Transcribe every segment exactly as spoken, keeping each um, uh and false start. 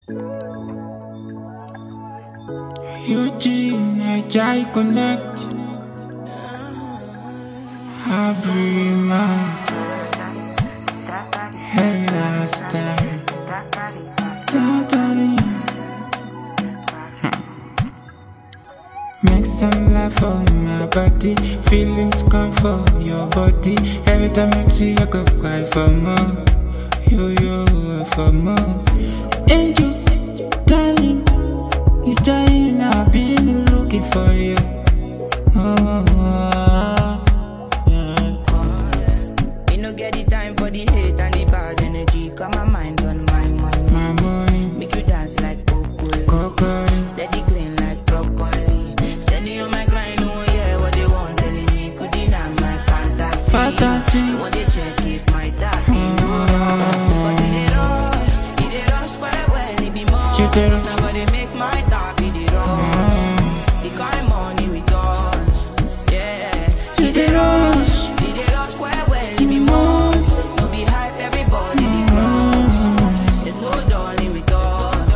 Eugene, I try connect. Habrima, hey last time. Totally. Make some laugh for my body. Feelings come for your body. Every time I see you, I go cry for more. You, you, for more. Angel, darling, you dying, I've been looking for you. Oh, oh, yeah. You no get the time for the hate and the bad energy. Got my mind on my money. My money. Make you dance like Coco. Coco. Steady green like broccoli. Steady on my grind, oh yeah, what they want telling me. Could deny my fantasy. Fantasy. They want to check if my dad be oh. But it they rush, it they rush well, well, it be more. You did it. Now they make my dad be the rush. The kind money we touch, yeah. You did rush. It they rush well, well, it be more. No be hype, everybody the crush. There's no darling with us.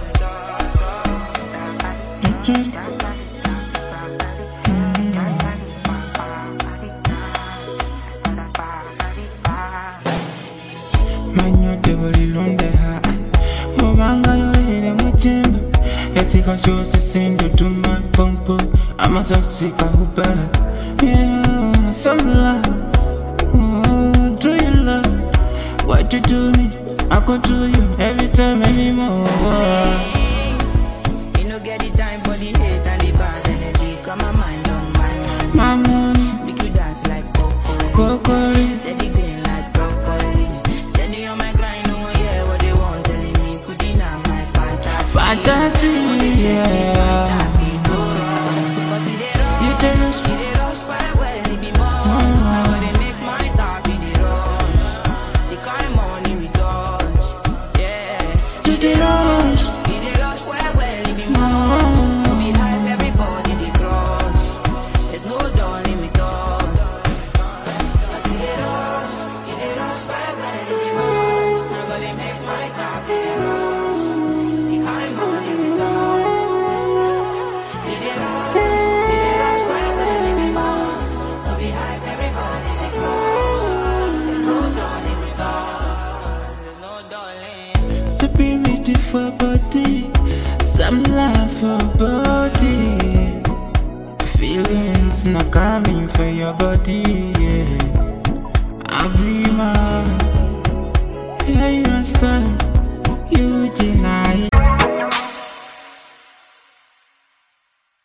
Manyo te voli londe ha. Mubanga yoyele muchimba. Esika shose sendo tuma pompo. Amasa sika hupela. Yeah, some love. Oh, do you love what you do me? I go to you every time anymore. You no get the time for the hate and the bad energy. Got my mind on my money. My money. Make you dance like Coco. Coco. Steady green like broccoli. Steady on my grind, oh yeah, what they want telling me. Could deny my fantasy. Fantasy, yeah. You tell us. It they rush well, well, it be more. Now they make my dog be the rush. The kind money we touch, yeah. You did rush. It they rush well, well, it be more. No be hype, everybody the crush. There's no darling with us. Cause it they rush, it they rush well, well, it be more. Now they make my dog be the rush. The kind money we touch. It they rush, it they rush well, well, it be more. No be hype, everybody the crush. There's no darling with us. There's no darling. Spirit for body, some love for body. Feelings not coming for your body.